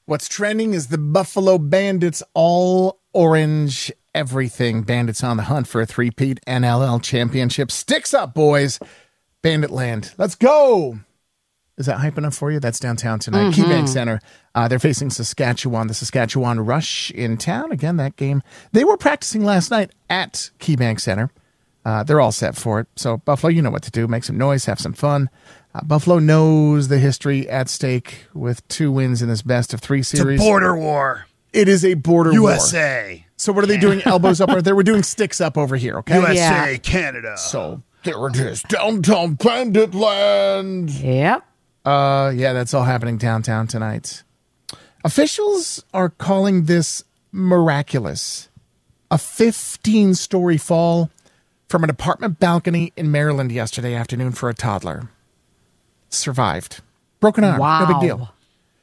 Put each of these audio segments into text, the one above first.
What's trending is the Buffalo Bandits all orange everything. Bandits on the hunt for a three-peat NLL championship. Sticks up, boys. Bandit land. Let's go. Is that hype enough for you? That's downtown tonight. KeyBank Center. They're facing Saskatchewan. The Saskatchewan Rush in town. Again, that game. They were practicing last night at KeyBank Center. They're all set for it. So, Buffalo, you know what to do. Make some noise. Have some fun. Buffalo knows the history at stake with 2 wins in this best-of-3 series. It's a border war. It is a border war. USA. So what are they doing? Elbows up? Or they were doing sticks up over here, okay? USA, Canada. So there it is. Downtown Bandit land. Yep. Yeah, that's all happening downtown tonight. Officials are calling this miraculous. A 15-story fall from an apartment balcony in Maryland yesterday afternoon for a toddler. Survived. Broken arm. Wow. No big deal.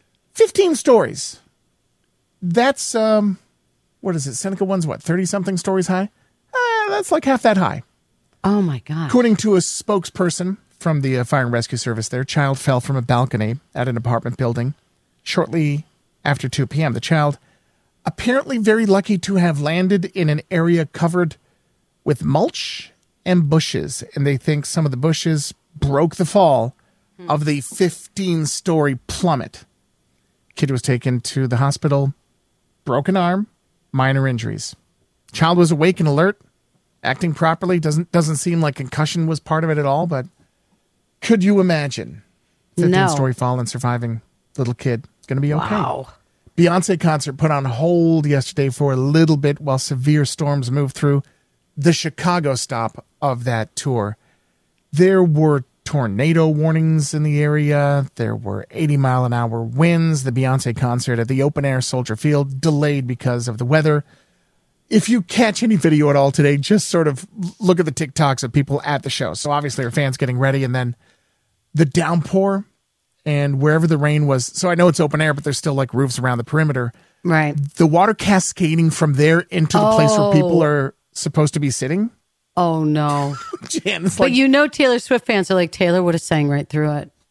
15 stories. That's, what is it? Seneca one's what, 30-something stories high? That's like half that high. Oh, my God. According to a spokesperson from the Fire and Rescue Service, their child fell from a balcony at an apartment building shortly after 2 p.m. The child, apparently very lucky to have landed in an area covered with mulch and bushes, and they think some of the bushes broke the fall of the 15-story plummet. Kid was taken to the hospital, broken arm, minor injuries. Child was awake and alert, acting properly. Doesn't seem like concussion was part of it at all, but could you imagine 15-story fall and surviving little kid? Going to be okay. Wow. Beyonce concert put on hold yesterday for a little bit while severe storms moved through the Chicago stop of that tour. There were tornado warnings in the area. There were 80-mile-an-hour winds. The Beyonce concert at the open-air Soldier Field delayed because of the weather. If you catch any video at all today, just sort of look at the TikToks of people at the show. So obviously our fans getting ready, and then the downpour and wherever the rain was. So I know it's open air, but there's still like roofs around the perimeter. Right. The water cascading from there into the place where people are supposed to be sitting. Oh, no. Jan, it's But you know Taylor Swift fans are like, Taylor would have sang right through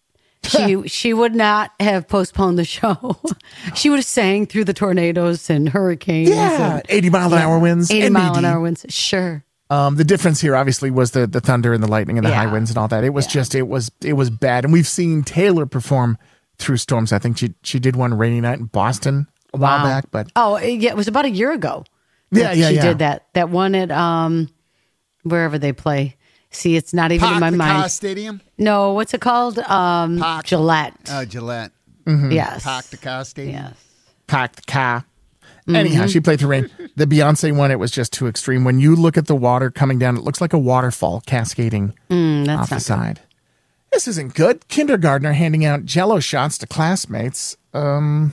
it. She would not have postponed the show. She would have sang through the tornadoes and hurricanes. Yeah, 80-mile-an-hour winds. 80-mile-an-hour winds. Sure. The difference here, obviously, was the thunder and the lightning and the high winds and all that. It was just, it was bad. And we've seen Taylor perform through storms. I think she did one rainy night in Boston a while back. But it was about a year ago. She did that. That one at wherever they play. See, it's not even in my mind. Park Stadium? No, what's it called? Gillette. Oh, Gillette. Mm-hmm. Yes. Park the Car Stadium? Yes. Park the car. Anyhow, she played through rain. The Beyonce one, it was just too extreme. When you look at the water coming down, it looks like a waterfall cascading off the side. This isn't good. Kindergartner handing out Jell-O shots to classmates. They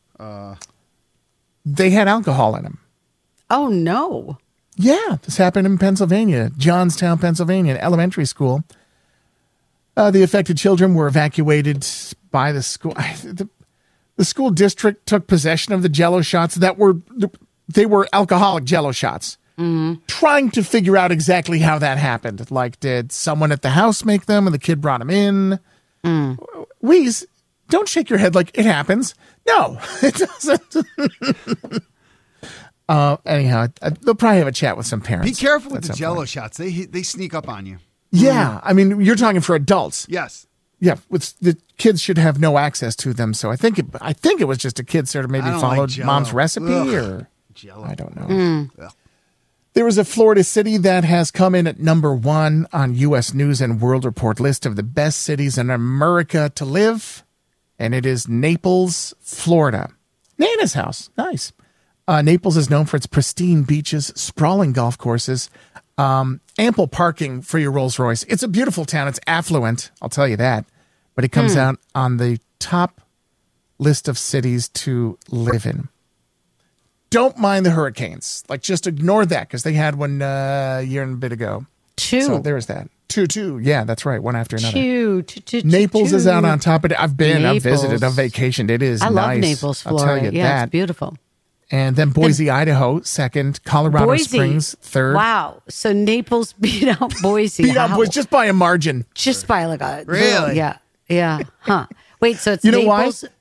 had alcohol in them. Oh, no. Yeah, this happened in Pennsylvania, Johnstown, Pennsylvania, an elementary school. The affected children were evacuated by the school. The school district took possession of the Jell-O shots they were alcoholic Jell-O shots. Trying to figure out exactly how that happened. Like, did someone at the house make them and the kid brought them in? Wheeze, don't shake your head like it happens. No, it doesn't. Anyhow, they'll probably have a chat with some parents. Be careful with the Jell-O shots. They sneak up on you. Yeah, I mean, you're talking for adults. Yes. Yeah, the kids should have no access to them. So I think it was just a kid sort of maybe followed mom's recipe or Jell-O. I don't know. There was a Florida city that has come in at number 1 on U.S. News and World Report list of the best cities in America to live, and it is Naples, Florida. Nana's house, nice. Naples is known for its pristine beaches, sprawling golf courses, ample parking for your Rolls Royce. It's a beautiful town. It's affluent, I'll tell you that. But it comes out on the top list of cities to live in. Don't mind the hurricanes. Like, just ignore that because they had one a year and a bit ago. 2. So there's that. 2. Yeah, that's right. One after another. 2. Naples is out on top of it. I've been, I've visited, I've vacationed. It is nice. I love Naples, Florida. I'll tell you that. It's beautiful. And then Boise, Idaho, 2nd. Colorado Springs, 3rd. Wow. So Naples beat out Boise. Beat out Boise just by a margin. Just by like a... Really? Yeah. Yeah. Huh. Wait, so it's You know Naples, why?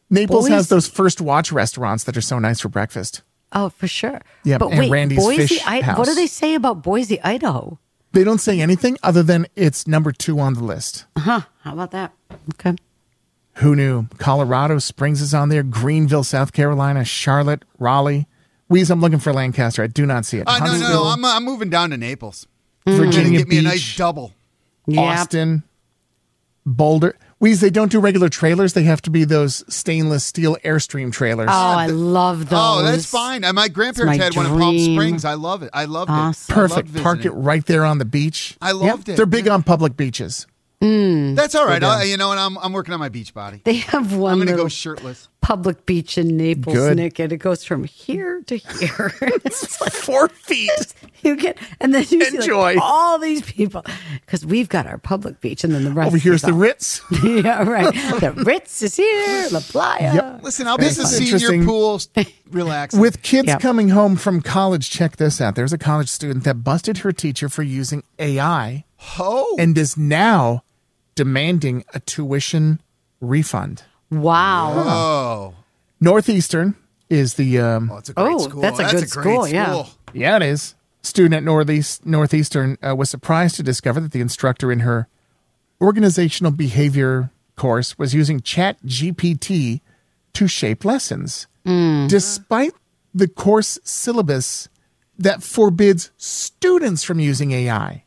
Naples has those First Watch restaurants that are so nice for breakfast. Oh, for sure. Yeah, but and wait, Randy's Boise, Fish House. what do they say about Boise, Idaho? They don't say anything other than it's number 2 on the list. How about that? Okay. Who knew? Colorado Springs is on there. Greenville, South Carolina. Charlotte, Raleigh. Weeze, I'm looking for Lancaster. I do not see it. No. I'm moving down to Naples. Virginia Get me Beach. a nice double. Austin. Boulder. Weeze, they don't do regular trailers. They have to be those stainless steel Airstream trailers. Oh, I love those. Oh, that's fine. My grandparents had one in Palm Springs. I love it. I loved it. Perfect. Park it right there on the beach. I loved it. They're big on public beaches. That's all right. You know, and I'm working on my beach body. They have one. I'm going to go shirtless. Public beach in Naples, Good. Nick, and it goes from here to here. It's like 4 feet. You get, and then you see Enjoy. like all these people because we've got our public beach, and then the rest. Over here's is the all- Ritz. Yeah, right. The Ritz is here. La Playa. Yep. Listen, I'll be at the Interesting. senior pool. Relax. With kids Yep. coming home from college, check this out. There's a college student that busted her teacher for using AI and is now demanding a tuition refund. Wow. Oh. Northeastern is the It's a great school. that's a good great school, yeah. yeah, it is. Student at Northeastern was surprised to discover that the instructor in her organizational behavior course was using ChatGPT to shape lessons, despite the course syllabus that forbids students from using AI.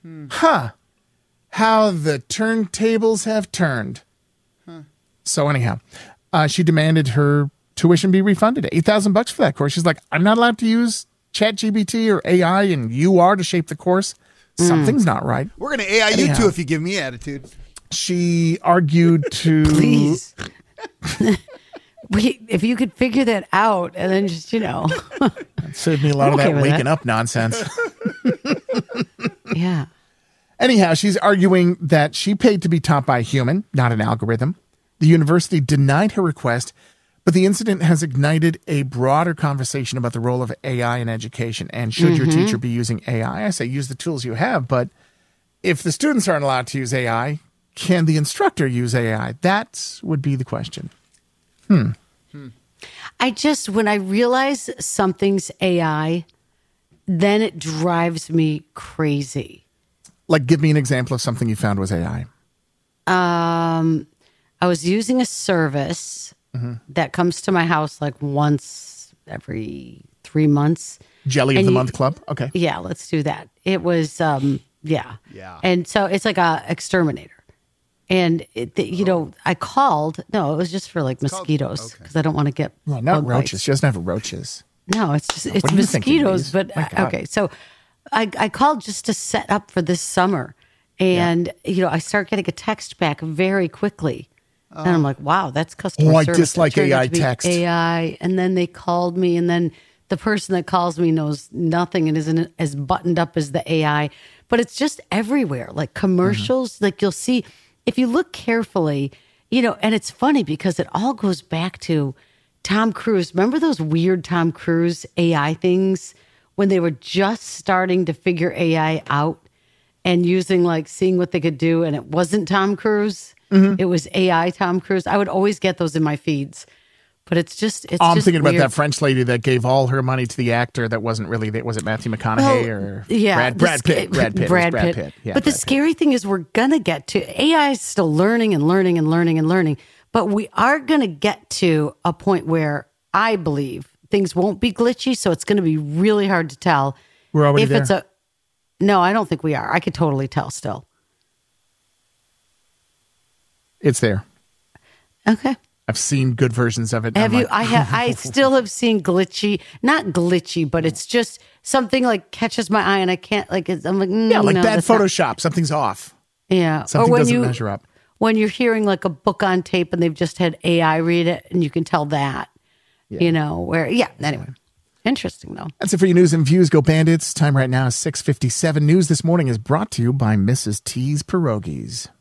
How the turntables have turned. So anyhow, she demanded her tuition be refunded. $8,000 for that course. She's like, I'm not allowed to use ChatGPT or AI, and you are to shape the course. Something's not right. We're going to AI you too if you give me attitude. She argued to Please. Wait, if you could figure that out and then just, save me a lot of okay that with waking that. up nonsense. yeah. Anyhow, she's arguing that she paid to be taught by a human, not an algorithm. The university denied her request, but the incident has ignited a broader conversation about the role of AI in education. And should your teacher be using AI? I say use the tools you have, but if the students aren't allowed to use AI, can the instructor use AI? That would be the question. When I realize something's AI, then it drives me crazy. Like, give me an example of something you found was AI. I was using a service that comes to my house like once every 3 months. Jelly of the Month Club? Okay. Yeah, let's do that. It was, Yeah. And so it's like a exterminator. And, I called. No, it was just for like mosquitoes because I don't want to get Well, not bug roaches. bites. She doesn't have roaches. No, it's just it's What are you thinking, mosquitoes. Louise? But My God. okay, so I called just to set up for this summer, and I start getting a text back very quickly, and I'm like, wow, that's customer Oh, I service. dislike It turned out AI to be text. AI, and then they called me, and then the person that calls me knows nothing and isn't as buttoned up as the AI, but it's just everywhere, like commercials. Like you'll see if you look carefully, and it's funny because it all goes back to Tom Cruise. Remember those weird Tom Cruise AI things when they were just starting to figure AI out and using seeing what they could do, and it wasn't Tom Cruise. It was AI Tom Cruise. I would always get those in my feeds. But it's I'm just thinking about weird. that French lady that gave all her money to the actor that wasn't really, was it Matthew McConaughey or Brad Pitt? Brad Pitt. It was Brad Pitt. Yeah, but the Brad scary thing is we're going to get to, AI is still learning and learning and learning and learning, but we are going to get to a point where I believe things won't be glitchy, so it's going to be really hard to tell. We're already if there. it's a No, I don't think we are. I could totally tell still. It's there. Okay. I've seen good versions of it. Have you? I still have seen glitchy, not glitchy, but it's just something catches my eye and I can't I'm like, Yeah, like no, bad that's not- Photoshop. Something's off. Yeah. Something or when doesn't measure up. When you're hearing a book on tape and they've just had AI read it and you can tell that, anyway. Interesting though. That's it for your news and views. Go Bandits. Time right now is 6:57. News this morning is brought to you by Mrs. T's Pierogies.